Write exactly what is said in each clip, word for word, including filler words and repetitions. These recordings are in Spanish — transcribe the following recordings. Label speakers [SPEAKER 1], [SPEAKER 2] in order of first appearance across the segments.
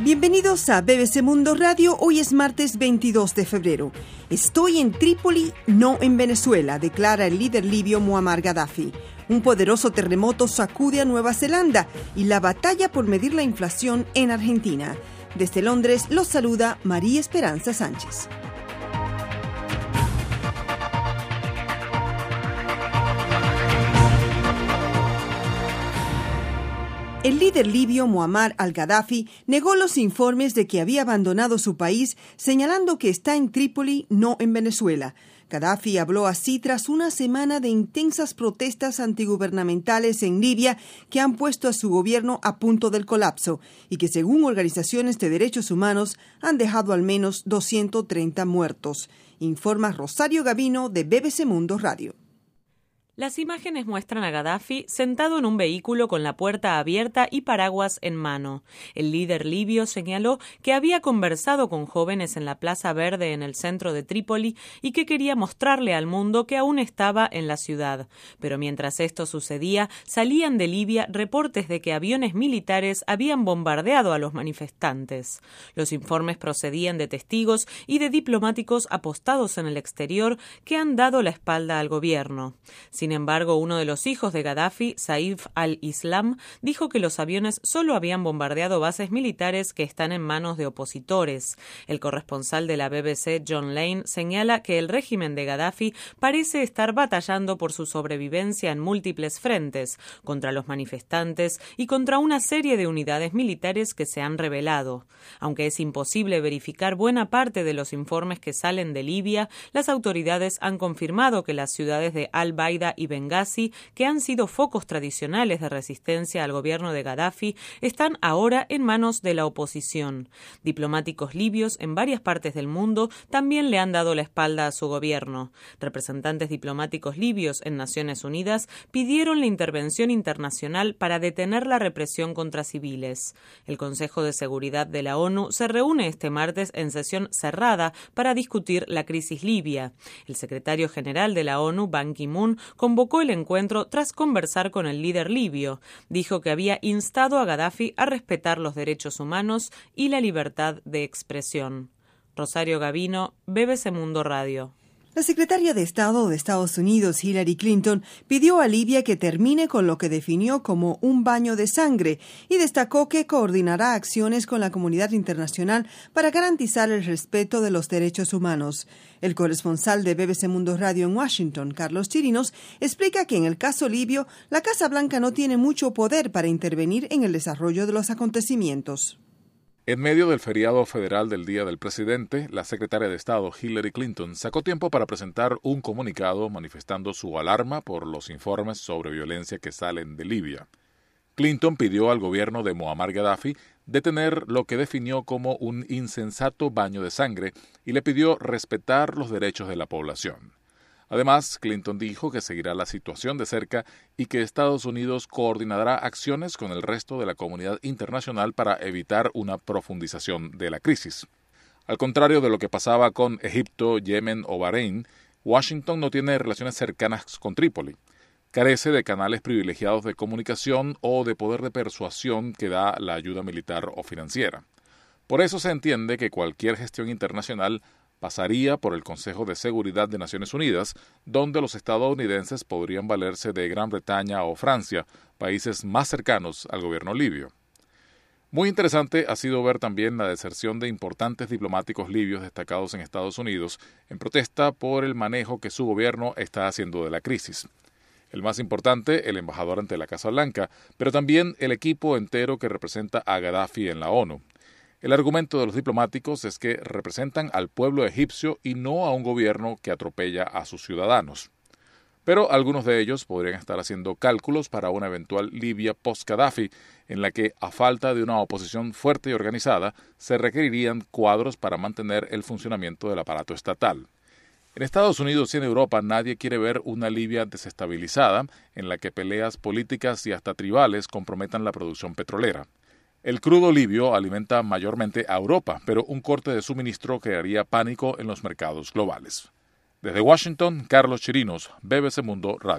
[SPEAKER 1] Bienvenidos a B B C Mundo Radio. Hoy es martes veintidós de febrero. Estoy en Trípoli, no en Venezuela, declara el líder libio Muammar Gaddafi. Un poderoso terremoto sacude a Nueva Zelanda y la batalla por medir la inflación en Argentina. Desde Londres los saluda María Esperanza Sánchez. El líder libio Muammar al-Gaddafi negó los informes de que había abandonado su país, señalando que está en Trípoli, no en Venezuela. Gaddafi habló así tras una semana de intensas protestas antigubernamentales en Libia que han puesto a su gobierno a punto del colapso y que, según organizaciones de derechos humanos, han dejado al menos doscientos treinta muertos. Informa Rosario Gavino de B B C Mundo Radio.
[SPEAKER 2] Las imágenes muestran a Gaddafi sentado en un vehículo con la puerta abierta y paraguas en mano. El líder libio señaló que había conversado con jóvenes en la Plaza Verde en el centro de Trípoli y que quería mostrarle al mundo que aún estaba en la ciudad. Pero mientras esto sucedía, salían de Libia reportes de que aviones militares habían bombardeado a los manifestantes. Los informes procedían de testigos y de diplomáticos apostados en el exterior que han dado la espalda al gobierno. Sin Sin embargo, uno de los hijos de Gaddafi, Saif al-Islam, dijo que los aviones solo habían bombardeado bases militares que están en manos de opositores. El corresponsal de la B B C, John Lane, señala que el régimen de Gaddafi parece estar batallando por su sobrevivencia en múltiples frentes, contra los manifestantes y contra una serie de unidades militares que se han rebelado. Aunque es imposible verificar buena parte de los informes que salen de Libia, las autoridades han confirmado que las ciudades de Al-Baida y Benghazi, que han sido focos tradicionales de resistencia al gobierno de Gaddafi, están ahora en manos de la oposición. Diplomáticos libios en varias partes del mundo también le han dado la espalda a su gobierno. Representantes diplomáticos libios en Naciones Unidas pidieron la intervención internacional para detener la represión contra civiles. El Consejo de Seguridad de la ONU se reúne este martes en sesión cerrada para discutir la crisis libia. El secretario general de la ONU, Ban Ki-moon, convocó el encuentro tras conversar con el líder libio. Dijo que había instado a Gaddafi a respetar los derechos humanos y la libertad de expresión. Rosario Gavino, B B C Mundo Radio.
[SPEAKER 1] La secretaria de Estado de Estados Unidos, Hillary Clinton, pidió a Libia que termine con lo que definió como un baño de sangre y destacó que coordinará acciones con la comunidad internacional para garantizar el respeto de los derechos humanos. El corresponsal de B B C Mundo Radio en Washington, Carlos Chirinos, explica que en el caso libio, la Casa Blanca no tiene mucho poder para intervenir en el desarrollo de los acontecimientos.
[SPEAKER 3] En medio del feriado federal del Día del Presidente, la secretaria de Estado Hillary Clinton sacó tiempo para presentar un comunicado manifestando su alarma por los informes sobre violencia que salen de Libia. Clinton pidió al gobierno de Muammar Gaddafi detener lo que definió como un insensato baño de sangre y le pidió respetar los derechos de la población. Además, Clinton dijo que seguirá la situación de cerca y que Estados Unidos coordinará acciones con el resto de la comunidad internacional para evitar una profundización de la crisis. Al contrario de lo que pasaba con Egipto, Yemen o Bahrein, Washington no tiene relaciones cercanas con Trípoli. Carece de canales privilegiados de comunicación o de poder de persuasión que da la ayuda militar o financiera. Por eso se entiende que cualquier gestión internacional pasaría por el Consejo de Seguridad de Naciones Unidas, donde los estadounidenses podrían valerse de Gran Bretaña o Francia, países más cercanos al gobierno libio. Muy interesante ha sido ver también la deserción de importantes diplomáticos libios destacados en Estados Unidos en protesta por el manejo que su gobierno está haciendo de la crisis. El más importante, el embajador ante la Casa Blanca, pero también el equipo entero que representa a Gaddafi en la ONU. El argumento de los diplomáticos es que representan al pueblo egipcio y no a un gobierno que atropella a sus ciudadanos. Pero algunos de ellos podrían estar haciendo cálculos para una eventual Libia post-Gaddafi, en la que, a falta de una oposición fuerte y organizada, se requerirían cuadros para mantener el funcionamiento del aparato estatal. En Estados Unidos y en Europa nadie quiere ver una Libia desestabilizada, en la que peleas políticas y hasta tribales comprometan la producción petrolera. El crudo libio alimenta mayormente a Europa, pero un corte de suministro crearía pánico en los mercados globales. Desde Washington, Carlos Chirinos, B B C Mundo Radio.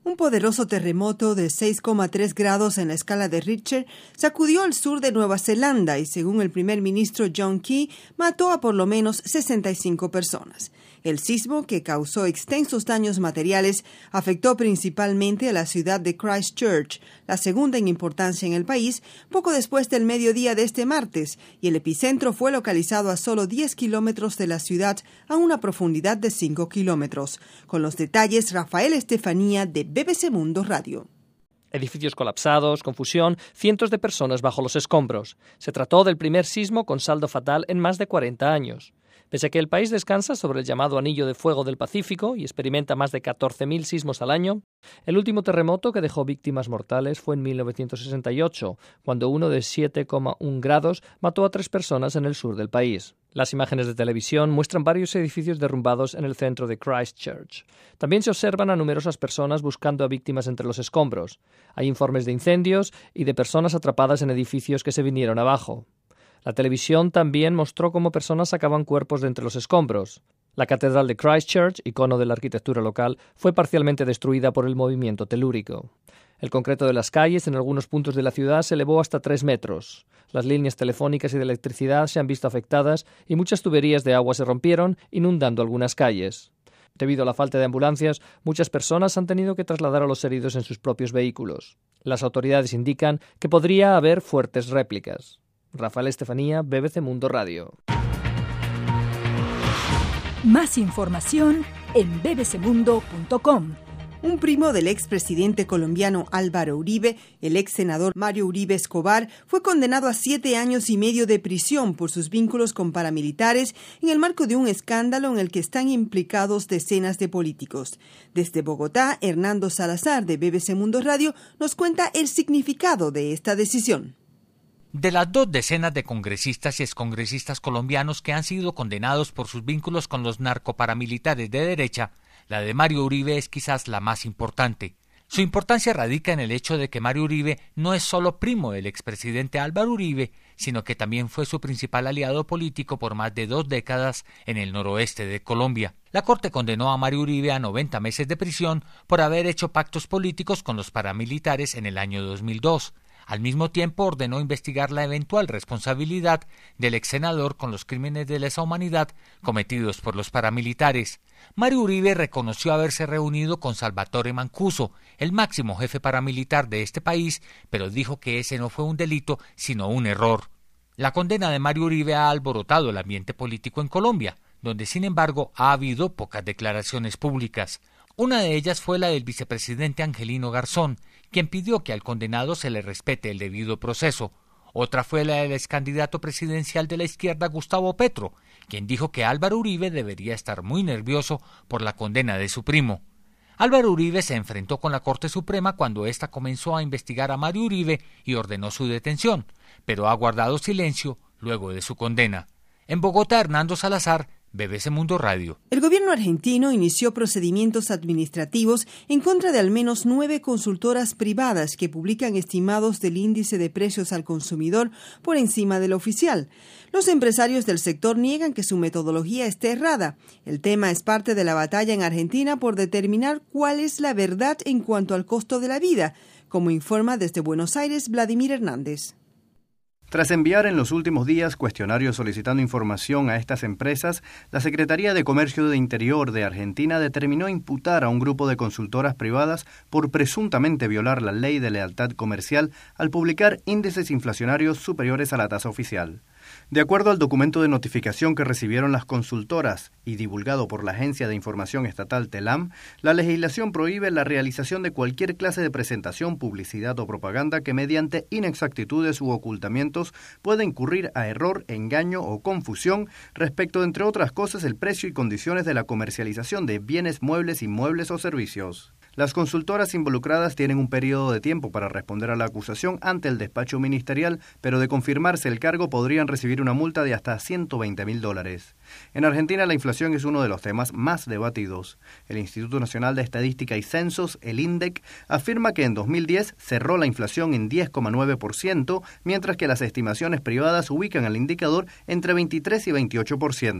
[SPEAKER 1] Un poderoso terremoto de seis coma tres grados en la escala de Richter sacudió el sur de Nueva Zelanda y, según el primer ministro John Key, mató a por lo menos sesenta y cinco personas. El sismo, que causó extensos daños materiales, afectó principalmente a la ciudad de Christchurch, la segunda en importancia en el país, poco después del mediodía de este martes, y el epicentro fue localizado a solo diez kilómetros de la ciudad, a una profundidad de cinco kilómetros. Con los detalles, Rafael Estefanía, de B B C Mundo Radio.
[SPEAKER 4] Edificios colapsados, confusión, cientos de personas bajo los escombros. Se trató del primer sismo con saldo fatal en más de cuarenta años. Pese a que el país descansa sobre el llamado Anillo de Fuego del Pacífico y experimenta más de catorce mil sismos al año, el último terremoto que dejó víctimas mortales fue en mil novecientos sesenta y ocho, cuando uno de siete coma uno grados mató a tres personas en el sur del país. Las imágenes de televisión muestran varios edificios derrumbados en el centro de Christchurch. También se observan a numerosas personas buscando a víctimas entre los escombros. Hay informes de incendios y de personas atrapadas en edificios que se vinieron abajo. La televisión también mostró cómo personas sacaban cuerpos de entre los escombros. La catedral de Christchurch, icono de la arquitectura local, fue parcialmente destruida por el movimiento telúrico. El concreto de las calles en algunos puntos de la ciudad se elevó hasta tres metros. Las líneas telefónicas y de electricidad se han visto afectadas y muchas tuberías de agua se rompieron, inundando algunas calles. Debido a la falta de ambulancias, muchas personas han tenido que trasladar a los heridos en sus propios vehículos. Las autoridades indican que podría haber fuertes réplicas. Rafael Estefanía, B B C Mundo Radio.
[SPEAKER 5] Más información en b b c mundo punto com.
[SPEAKER 1] Un primo del expresidente colombiano Álvaro Uribe, el ex senador Mario Uribe Escobar, fue condenado a siete años y medio de prisión por sus vínculos con paramilitares en el marco de un escándalo en el que están implicados decenas de políticos. Desde Bogotá, Hernando Salazar, de B B C Mundo Radio, nos cuenta el significado de esta decisión.
[SPEAKER 6] De las dos decenas de congresistas y excongresistas colombianos que han sido condenados por sus vínculos con los narcoparamilitares de derecha, la de Mario Uribe es quizás la más importante. Su importancia radica en el hecho de que Mario Uribe no es solo primo del expresidente Álvaro Uribe, sino que también fue su principal aliado político por más de dos décadas en el noroeste de Colombia. La Corte condenó a Mario Uribe a noventa meses de prisión por haber hecho pactos políticos con los paramilitares en el año dos mil dos. Al mismo tiempo ordenó investigar la eventual responsabilidad del ex senador con los crímenes de lesa humanidad cometidos por los paramilitares. Mario Uribe reconoció haberse reunido con Salvatore Mancuso, el máximo jefe paramilitar de este país, pero dijo que ese no fue un delito, sino un error. La condena de Mario Uribe ha alborotado el ambiente político en Colombia, donde sin embargo ha habido pocas declaraciones públicas. Una de ellas fue la del vicepresidente Angelino Garzón, quien pidió que al condenado se le respete el debido proceso. Otra fue la del excandidato presidencial de la izquierda Gustavo Petro, quien dijo que Álvaro Uribe debería estar muy nervioso por la condena de su primo. Álvaro Uribe se enfrentó con la Corte Suprema cuando ésta comenzó a investigar a Mario Uribe y ordenó su detención, pero ha guardado silencio luego de su condena. En Bogotá, Hernando Salazar, B B C Mundo Radio.
[SPEAKER 1] El gobierno argentino inició procedimientos administrativos en contra de al menos nueve consultoras privadas que publican estimados del índice de precios al consumidor por encima del oficial. Los empresarios del sector niegan que su metodología esté errada. El tema es parte de la batalla en Argentina por determinar cuál es la verdad en cuanto al costo de la vida, como informa desde Buenos Aires Vladimir Hernández.
[SPEAKER 7] Tras enviar en los últimos días cuestionarios solicitando información a estas empresas, la Secretaría de Comercio de Interior de Argentina determinó imputar a un grupo de consultoras privadas por presuntamente violar la ley de lealtad comercial al publicar índices inflacionarios superiores a la tasa oficial. De acuerdo al documento de notificación que recibieron las consultoras y divulgado por la Agencia de Información Estatal TELAM, la legislación prohíbe la realización de cualquier clase de presentación, publicidad o propaganda que mediante inexactitudes u ocultamientos pueda incurrir a error, engaño o confusión respecto, entre otras cosas, el precio y condiciones de la comercialización de bienes muebles, inmuebles o servicios. Las consultoras involucradas tienen un periodo de tiempo para responder a la acusación ante el despacho ministerial, pero de confirmarse el cargo podrían recibir una multa de hasta ciento veinte mil dólares. En Argentina la inflación es uno de los temas más debatidos. El Instituto Nacional de Estadística y Censos, el INDEC, afirma que en dos mil diez cerró la inflación en diez coma nueve por ciento, mientras que las estimaciones privadas ubican al indicador entre veintitrés y veintiocho por ciento.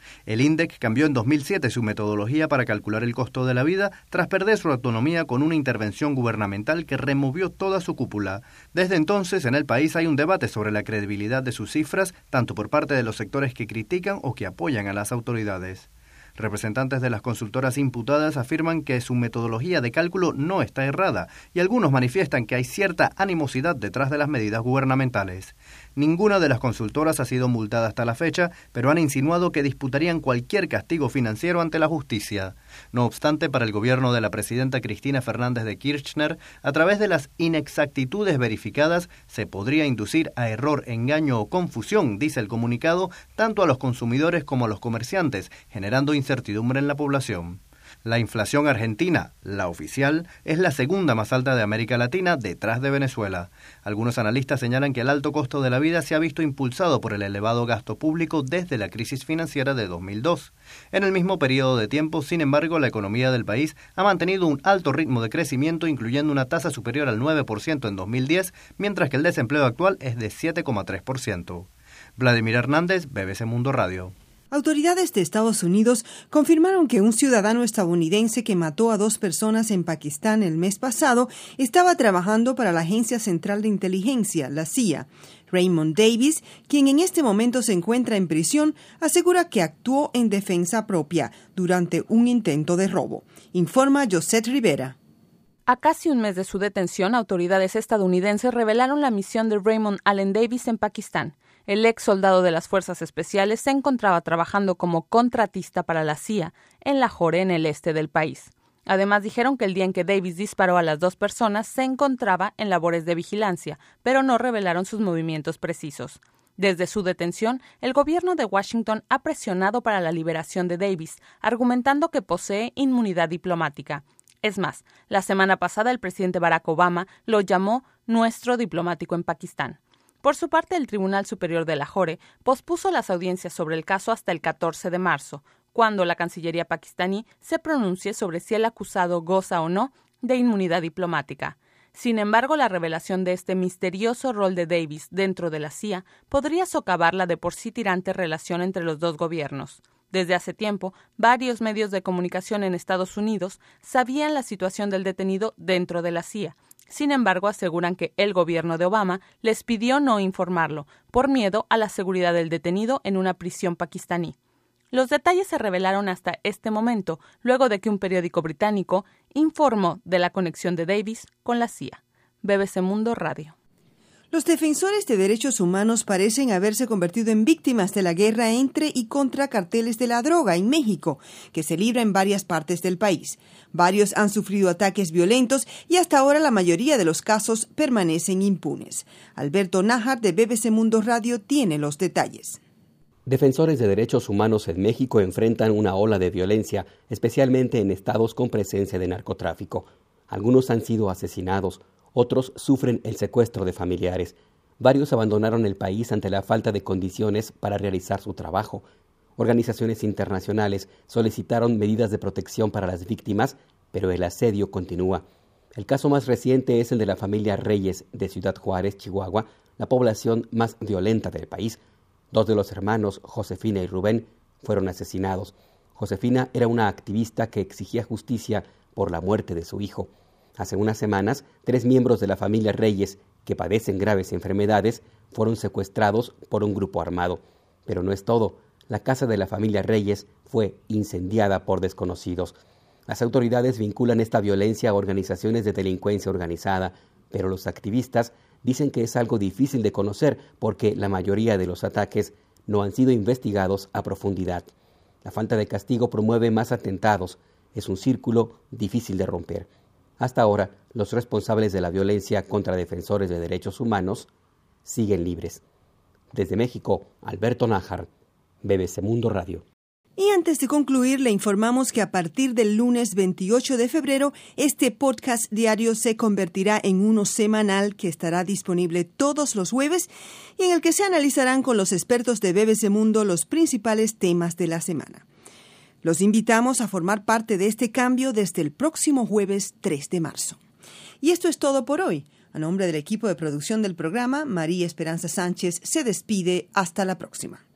[SPEAKER 7] El INDEC cambió en dos mil siete su metodología para calcular el costo de la vida tras perder su autonomía con una intervención gubernamental que removió toda su cúpula. Desde entonces, en el país hay un debate sobre la credibilidad de sus cifras, tanto por parte de los sectores que critican o que apoyan a las autoridades. Representantes de las consultoras imputadas afirman que su metodología de cálculo no está errada y algunos manifiestan que hay cierta animosidad detrás de las medidas gubernamentales. Ninguna de las consultoras ha sido multada hasta la fecha, pero han insinuado que disputarían cualquier castigo financiero ante la justicia. No obstante, para el gobierno de la presidenta Cristina Fernández de Kirchner, a través de las inexactitudes verificadas, se podría inducir a error, engaño o confusión, dice el comunicado, tanto a los consumidores como a los comerciantes, generando incertidumbre en la población. La inflación argentina, la oficial, es la segunda más alta de América Latina, detrás de Venezuela. Algunos analistas señalan que el alto costo de la vida se ha visto impulsado por el elevado gasto público desde la crisis financiera de dos mil dos. En el mismo periodo de tiempo, sin embargo, la economía del país ha mantenido un alto ritmo de crecimiento, incluyendo una tasa superior al nueve por ciento en dos mil diez, mientras que el desempleo actual es de siete coma tres por ciento. Vladimir Hernández, B B C Mundo Radio.
[SPEAKER 1] Autoridades de Estados Unidos confirmaron que un ciudadano estadounidense que mató a dos personas en Pakistán el mes pasado estaba trabajando para la Agencia Central de Inteligencia, la C I A. Raymond Davis, quien en este momento se encuentra en prisión, asegura que actuó en defensa propia durante un intento de robo. Informa Josette Rivera.
[SPEAKER 8] A casi un mes de su detención, autoridades estadounidenses revelaron la misión de Raymond Allen Davis en Pakistán. El ex soldado de las Fuerzas Especiales se encontraba trabajando como contratista para la C I A en Lahore, en el este del país. Además, dijeron que el día en que Davis disparó a las dos personas se encontraba en labores de vigilancia, pero no revelaron sus movimientos precisos. Desde su detención, el gobierno de Washington ha presionado para la liberación de Davis, argumentando que posee inmunidad diplomática. Es más, la semana pasada el presidente Barack Obama lo llamó nuestro diplomático en Pakistán. Por su parte, el Tribunal Superior de Lahore pospuso las audiencias sobre el caso hasta el catorce de marzo, cuando la Cancillería pakistaní se pronuncie sobre si el acusado goza o no de inmunidad diplomática. Sin embargo, la revelación de este misterioso rol de Davis dentro de la C I A podría socavar la de por sí tirante relación entre los dos gobiernos. Desde hace tiempo, varios medios de comunicación en Estados Unidos sabían la situación del detenido dentro de la C I A. Sin embargo, aseguran que el gobierno de Obama les pidió no informarlo, por miedo a la seguridad del detenido en una prisión pakistaní. Los detalles se revelaron hasta este momento, luego de que un periódico británico informó de la conexión de Davis con la C I A. B B C Mundo Radio.
[SPEAKER 1] Los defensores de derechos humanos parecen haberse convertido en víctimas de la guerra entre y contra carteles de la droga en México, que se libra en varias partes del país. Varios han sufrido ataques violentos y hasta ahora la mayoría de los casos permanecen impunes. Alberto Nájar de B B C Mundo Radio tiene los detalles.
[SPEAKER 9] Defensores de derechos humanos en México enfrentan una ola de violencia, especialmente en estados con presencia de narcotráfico. Algunos han sido asesinados. Otros sufren el secuestro de familiares. Varios abandonaron el país ante la falta de condiciones para realizar su trabajo. Organizaciones internacionales solicitaron medidas de protección para las víctimas, pero el asedio continúa. El caso más reciente es el de la familia Reyes de Ciudad Juárez, Chihuahua, la población más violenta del país. Dos de los hermanos, Josefina y Rubén, fueron asesinados. Josefina era una activista que exigía justicia por la muerte de su hijo. Hace unas semanas, tres miembros de la familia Reyes, que padecen graves enfermedades, fueron secuestrados por un grupo armado. Pero no es todo. La casa de la familia Reyes fue incendiada por desconocidos. Las autoridades vinculan esta violencia a organizaciones de delincuencia organizada, pero los activistas dicen que es algo difícil de conocer porque la mayoría de los ataques no han sido investigados a profundidad. La falta de castigo promueve más atentados. Es un círculo difícil de romper. Hasta ahora, los responsables de la violencia contra defensores de derechos humanos siguen libres. Desde México, Alberto Nájar, B B C Mundo Radio.
[SPEAKER 1] Y antes de concluir, le informamos que a partir del lunes veintiocho de febrero, este podcast diario se convertirá en uno semanal que estará disponible todos los jueves y en el que se analizarán con los expertos de B B C Mundo los principales temas de la semana. Los invitamos a formar parte de este cambio desde el próximo jueves tres de marzo. Y esto es todo por hoy. A nombre del equipo de producción del programa, María Esperanza Sánchez se despide. Hasta la próxima.